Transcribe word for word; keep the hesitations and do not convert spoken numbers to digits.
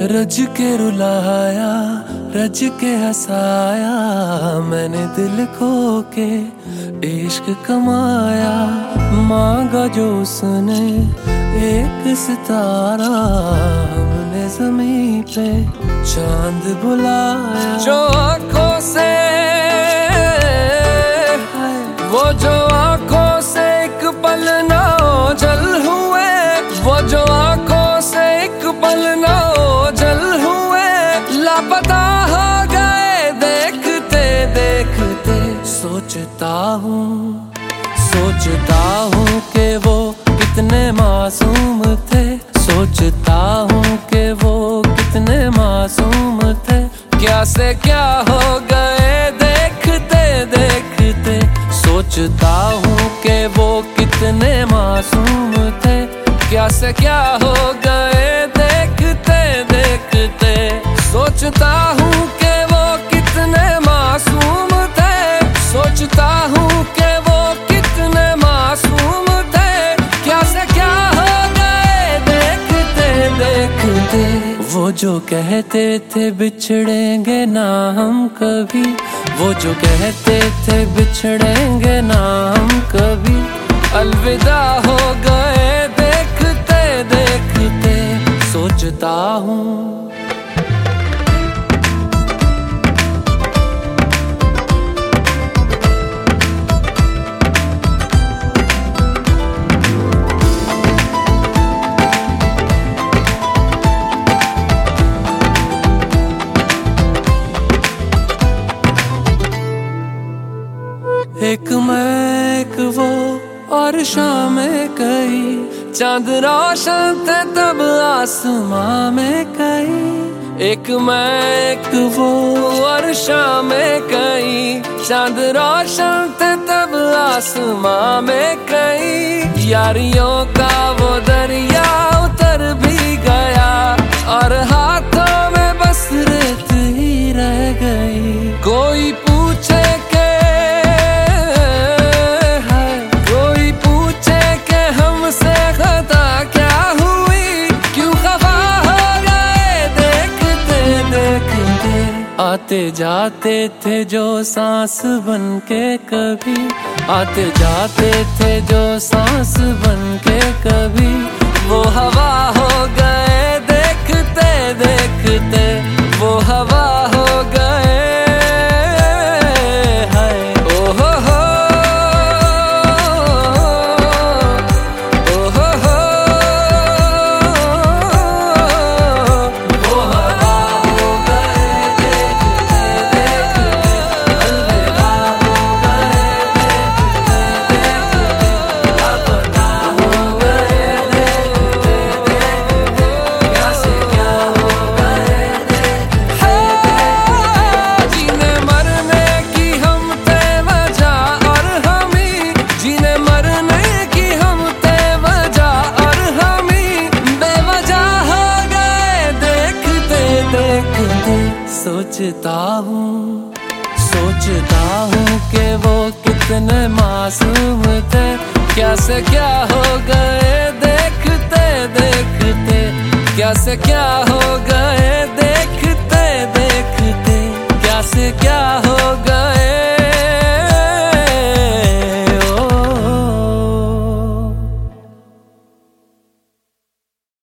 रज के रुलाया, रज के हंसाया, मैंने दिल खो के इश्क कमाया। मांगा जो उसने एक सितारा, हमने ज़मीं पे चांद बुलाया। जो आँखों से वो जो आँखों से एक पल ना ओझल हुए, वो जो आँखों से एक पल ना ओझल हुए, लापता हो गए देखते देखते। सोचता हूँ सोचता हूँ कि वो कितने मासूम थे, सोचता हूँ कि वो कितने मासूम थे। क्या से क्या हो गए देखते देखते। सोचता हूँ कि वो कितने मासूम थे, क्या से क्या हो गए देखते देखते। सोचता हूँ कि वो कितने मासूम थे, सोचता हूँ कि वो कितने मासूम थे, क्या से क्या हो गए देखते देखते। वो जो कहते थे बिछड़ेंगे ना हम कभी, वो जो कहते थे बिछड़ेंगे ना हम कभी, अलविदा हो गए देखते देखते। सोचता हूँ एक मैं एक वो और शामें कई, चांद रोशन थे तब आसमां में कई। एक मैं एक वो और शामें कई, चांद रोशन थे तब आसमां में कई। यारियों का वो दरिया उतर भी गया, और हाथों में बस रेत ही रह गई। कोई पूछे आते जाते थे जो सांस बन के कभी, आते जाते थे जो सांस बन के कभी, वो हवा हो गए देखते देखते। वो हवा हो गए हाय ओ हो हो ओ हो हो। वो हवा हो गए सोचता हूँ सोचता हूँ कि वो कितने मासूम थे, क्या से क्या हो गए देखते देखते। क्या से क्या हो गए